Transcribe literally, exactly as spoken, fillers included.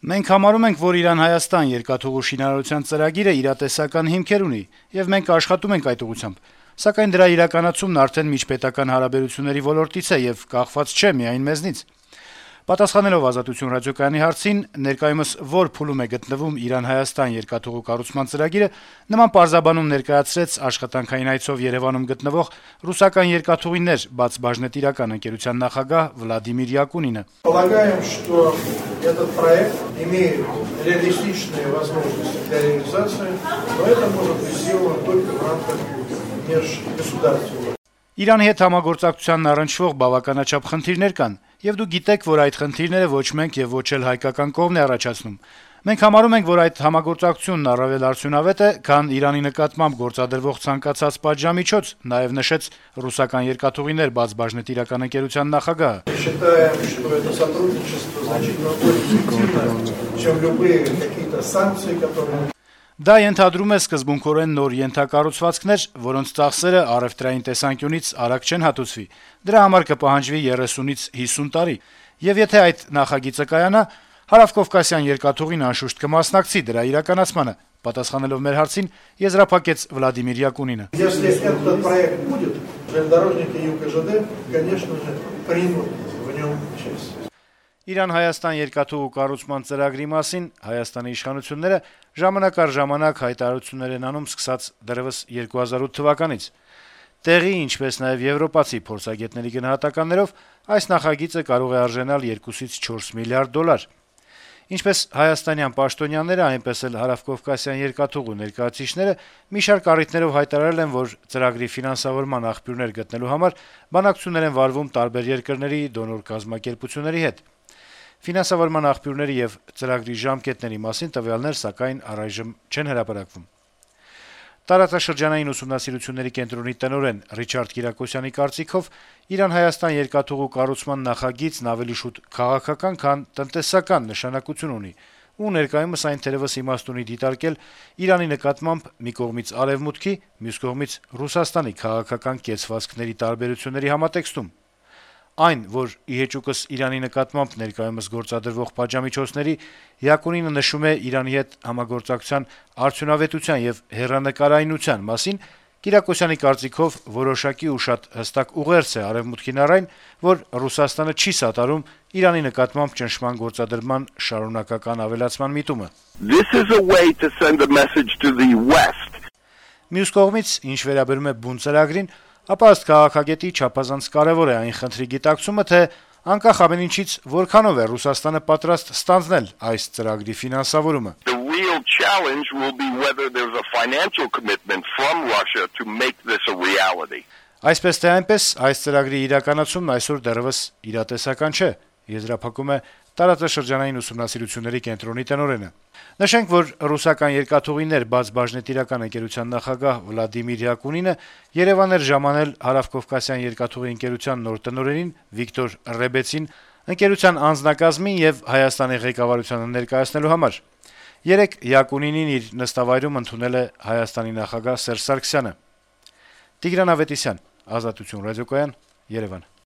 Մենք համարում ենք, որ Իրան-Հայաստան երկաթուղու շինարարության ծրագիրը իրատեսական հիմքեր ունի, եւ մենք աշխատում ենք այդ ուղղությամբ, սակայն դրա իրականացումն արդեն միջպետական հարաբերությունների ոլորտից է եւ կախված չէ միայն մեզնից»։ Պատասխանելով «Ազատություն» ռադիոկայանի հարցին, ներկայումս որ փուլում է գտնվում Իրան-Հայաստան երկաթուղու կառուցման ծրագիրը, նման պարզաբանում ներկայացրեց աշխատանքային այցով Երեւանում գտնվող «Ռուսական երկաթուղիներ» բաց բաժնետիրական ընկերության նախագահ Վլադիմիր Յակունինը. «Полагаем, что этот проект имеет реалистичные возможности для реализации, но это может быть сделано только в рамках межгосударственного». Իրանի հետ համագործակցությանն առնչվող բավականաչափ խնդիրներ կան, եւ դուք գիտեք, որ այդ խնդիրները ոչ մենք եւ ոչ էլ հայկական կողմն է առաջացնում։ Մենք համարում ենք, որ այդ համագործակցությունն առավել արդյունավետ է, քան Իրանի նկատմամբ գործադրվող ցանկացած պատժամիջոց, նաեւ նշեց «Ռուսական երկաթուղիներ» բաց բաժնետիրական ընկերության նախագահը։ Считаем, что это сотрудничество значительно более эффективно, чем любые какие-то санкции, которые... Դա ենթադրում է սկզբունքորեն նոր ենթակառուցվածքներ, որոնց ծախսերը առևտրային տեսանկյունից արագ չեն հատուցվի։ Դրա համար կպահանջվի երեսունից հիսուն տարի։ Եվ եթե այդ նախագիծը կայանա, Հարավկովկասյան երկաթուղին անշուշտ կմասնակցի դրա իրականացմանը, պատասխանելով մեր հարցին, եզրափակեց Վլադիմիր Յակունինը. Если этот проект будет, железнодорожники ЮКЖД, конечно же, примут в нем участие. Իրան-Հայաստան երկաթուղու կառուցման ծրագրի մասին Հայաստանի իշխանությունները ժամանակ առ ժամանակ հայտարարություններ են անում սկսած դեռեւս երկու հազար ութ թվականից։ Տեղի, ինչպես նաեւ եվրոպացի փորձագետների գնահատականներով, այս նախագիծը կարող է արժենալ երկուսից չորս միլիարդ դոլար։ Ինչպես հայաստանյան պաշտոնյաները, այնպես էլ Հարավկովկասյան երկաթուղու ներկայացուցիչները մի շարք առիթներով հայտարարել են, որ ծրագրի ֆինանսավորման աղբյուրներ գտնելու համար բանակցություններ են վարվում տարբեր երկրների դոնոր կազմակերպությունների հետ։ Ֆինանսավորման աղբյուրների եւ ծրագրի ժամկետների մասին տվյալներ, սակայն առայժմ չեն հրապարակվում։ Տարածաշրջանային ուսումնասիրությունների կենտրոնի տնօրեն Ռիչարդ Կիրակոսյանի կարծիքով Իրան-Հայաստան երկաթուղու կառուցման նախագիծն ավելի շուտ քաղաքական, քան տնտեսական նշանակություն ունի, ու ներկայումս այն թերևս իմաստ ունի դիտարկել Իրանի նկատմամբ մի կողմից Արևմուտքի, մյուս կողմից Ռուսաստանի քաղաքական կեցվածքների տարբերությունների համատեքստում։ Այն, որ իհեճուկս Իրանի նկատմամբ ներկայումս գործադրվող պատժամիջոցների Յակունինը նշում է Իրանի հետ համագործակցության արդյունավետության եւ հեռանկարայնության մասին, Կիրակոսյանի կարծիքով որոշակի ու շատ հստակ ուղերձ է Արևմուտքին առ այն, որ Ռուսաստանը չի սատարում Իրանի նկատմամբ ճնշման գործադրման շարունակական ավելացման միտումը։ This is a way to send a message to the West. Մյուս կողմից, ինչ վերաբերում է բուն ծրագրին, ապա ըստ քաղաքագետի չափազանց կարեւոր է այն խնդրի գիտակցումը, թե անկախ ամեն ինչից որքանով է Ռուսաստանը պատրաստ ստանձնել այս ծրագրի ֆինանսավորումը։ The real challenge will be whether there's a financial commitment from Russia to make this a reality. Այսպես թե այնպես, այս ծրագրի իրականացումն այսօր դեռևս իրատեսական չէ, եզրափակում է Տարածաշրջանային ուսումնասիրությունների կենտրոնի տնօրենը։ Նշենք, որ Ռուսական երկաթուղիներ բաց բաժնետիրական ընկերության նախագահ Վլադիմիր Յակունինը Երեւան էր ժամանել Հարավկովկասյան երկաթուղի ընկերության նոր տնօրենին Վիկտոր Ռեբեցին ընկերության անձնակազմին եւ Հայաստանի ղեկավարությանը ներկայացնելու համար։ Երեկ Յակունինին իր նստավայրում ընդունել է Հայաստանի նախագահ Սերժ Սարգսյանը։ Տիգրան Ավետիսյան, Ազատություն ռադիոկայան, Երեւան։